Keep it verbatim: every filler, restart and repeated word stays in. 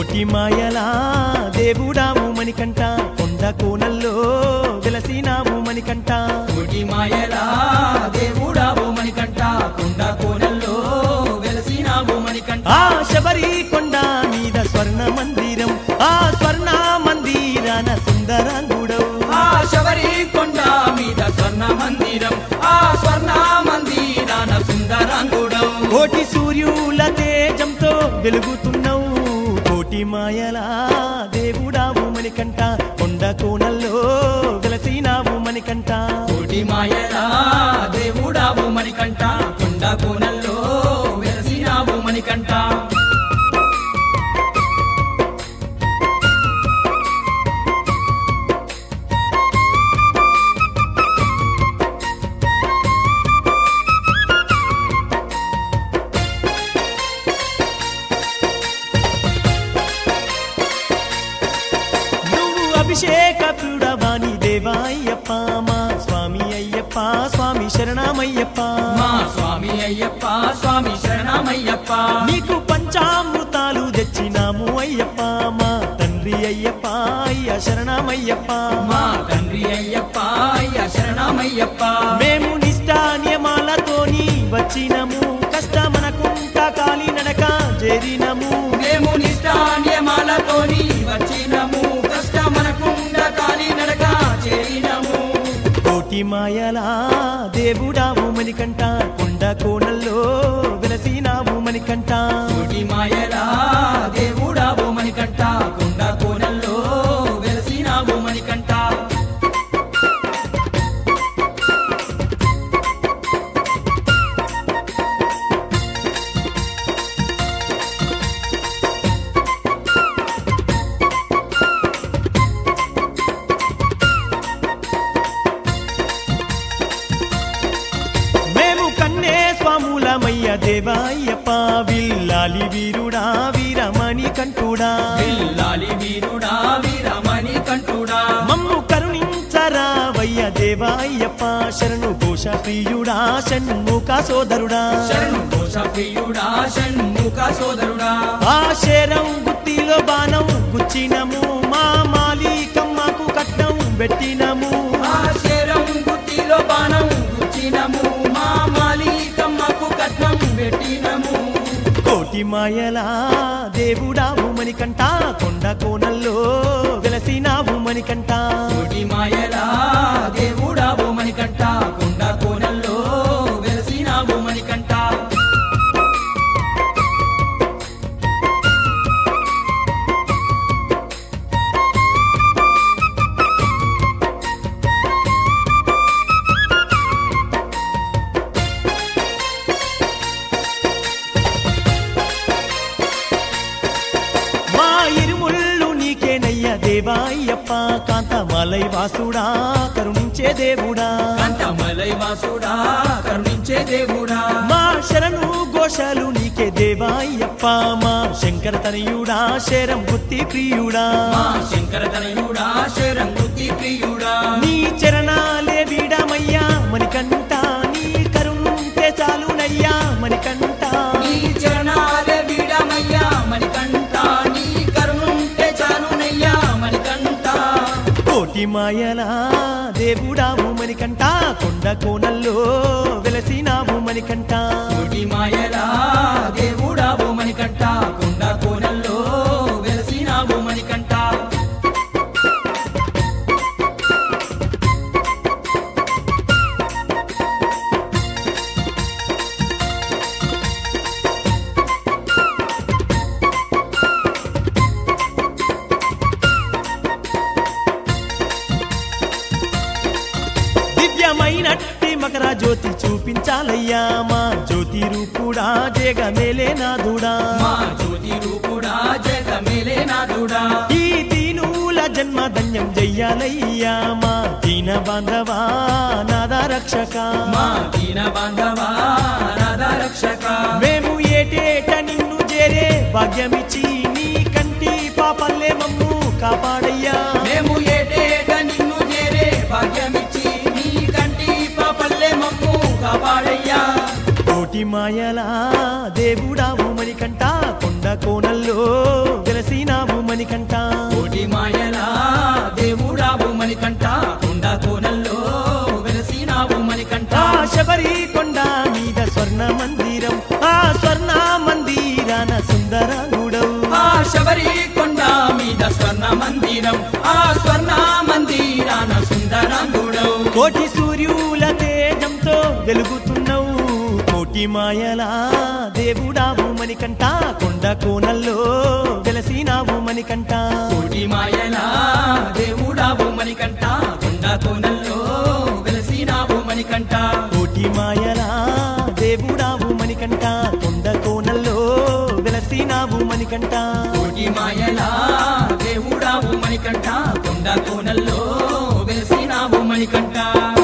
కోటి మాయలా దేవుడావు మణికంఠ కొండ కోనల్లో వెలసినావు మణికంఠ కోటి మాయలా దేవుడావు మణికంఠ కొండ కోనల్లో వెలసినావు మణికంఠ ఆ శబరి కొండ మీద స్వర్ణ మందిరం ఆ స్వర్ణ మందిరాన సుందరాంగుడవు ఆ శబరి కొండ మీద స్వర్ణ మందిరం ఆ స్వర్ణ మందిరాన సుందరాంగుడవు కోటి సూర్యుల తేజంతో వెలుగుతున్నావు కోటి మాయలా దేవుడావు మణికంఠ కొండ కోనల్లో వెలసినావు మణికంఠ కోటి మాయలా దేవుడావు మణికంఠ కొండ కోనల్లో వెలసినావు మణికంఠ అభిషేక ప్రియుడవాణి దేవా అయ్యప్ప మా స్వామి అయ్యప్ప స్వామి శరణమయ్యప్ప మా స్వామి అయ్యప్ప స్వామి శరణమయ్యప్ప నీకు పంచామృతాలు తెచ్చినాము అయ్యప్ప మా తండ్రి అయ్యప్ప అయ్య శరణమయ్యప్ప మా తండ్రి అయ్యప్ప అయ్య శరణమయ్యప్ప మేము నిష్ఠా నియమాలతోని వచ్చినము కష్టమనకుంటా కాలి నడక చేరినము మేము నిష్ఠా నియమాలతోని వచ్చినము కష్టమనకుండా కాలి నడక చేరినము కోటి మాయలా దేవుడావు మణికంఠ కొండ కోనల్లో వెలసినావు మణికంఠ కోటి మాయలా దేవుడావు మణికంఠ కొండ కోనల్లో వెలసినావు మణికంఠ స్వాములమయ్య దేవా అయ్యప్ప విల్లాలి వీరుడా వీరమణి కంఠుడా విల్లాలి వీరుడా వీరమణి కంఠుడా మమ్ము కరుణించరావయ్య దేవా అయ్యప్ప శరణు ఘోష ప్రియుడా షణ్ముఖ సోదరుడా శరణు ఘోష ప్రియుడా షణ్ముఖ సోదరుడా ఆ శరం గుత్తిలో బాణం గుచ్చినము మా మాలికమ్మకు కట్నం పెట్టినము ఆ శరం గుత్తిలో బాణం గుచ్చినము మా మాలికమ్మకు కట్నం పెట్టినము కోటి మాయలా దేవుడావు మణికంఠ కొండ కోనల్లో వెలసినావు మణికంఠ కోటి మాయలా దేవుడావు మణికంఠ కొండ కోనల్లో వెలసినావు మణికంఠ దేవా అయ్యప్ప కాంతమలై వాసుడా కరుణించే దేవుడా కాంతమలై వాసుడా కరుణించే దేవుడా మా శరణు ఘోషాలు నీకే దేవా అయ్యప్ప మా శంకర తనయుడా శరం గుత్తి ప్రియుడా మా శంకర తనయుడా శరం గుత్తి ప్రియుడా నీ చరణాలే వీడమయ్యా మణికంఠ నీ కరుణుంటే చాలునయ్యా మణికంఠ నీ చరణాలే వీడమయ్యా మణికంఠ నీ కరుణుంటే చాలునయ్యా మణికంఠ కోటి మాయలా దేవుడావు మణికంఠ కొండ కోనల్లో వెలసినావు మణికంఠ కోటి మాయలా దేవుడావు మణికంఠ కొండ కోనల్లో వెలసినావు మణికంఠ దివ్యమైనట్టి మకర జ్యోతి చూపించాలయ్యా మా జ్యోతి రూపుడా జగమేలే నాథుడా మా జ్యోతి రూపుడా జగమేలే నాథుడా ఈ దీనుల జన్మ ధన్యం చెయ్యాలయ్యా మా దీన బాంధవా నాద రక్షక మా దీన బాంధవా నాద రక్షక మేము ఏటేట నిన్ను చేరే భాగ్యమిచ్చి నీ కంటి పాపల్లే మమ్ము కాపాడయ్యా మేము ఏటేట నిన్ను చేరే భాగ్యమిచ్చి నీ కంటి పాపల్లే మమ్ము కాపాడయ్యా కోటి మాయలా దేవుడావు మణికంఠ కొండ కోనల్లో వెలసినావు మణికంఠ కోటి మాయలా దేవుడావు మణికంఠ కొండ కోనల్లో వెలసినావు మణికంఠ ఆ శబరి కొండ మీద స్వర్ణ మందిరం ఆ స్వర్ణ మందిరాన సుందరాంగుడవు ఆ శబరి కొండ మీద స్వర్ణ మందిరం ఆ స్వర్ణ మందిరాన సుందరాంగుడవు కోటి సూర్యుల తేజంతో వెలుగుతున్నావు కోటి మాయలా దేవుడావు మణికంఠ కొండ కోనల్లో వెలసినావు మణికంఠ కోటి మాయలా దేవుడావు మణికంఠ కొండ కోనల్లో వెలసినావు మణికంఠ కోటి మాయలా దేవుడావు మణికంఠ కొండ కోనల్లో వెలసినావు మణికంఠ కోటి మాయలా దేవుడావు మణికంఠ కొండ కోనల్లో వెలసినావు మణికంఠ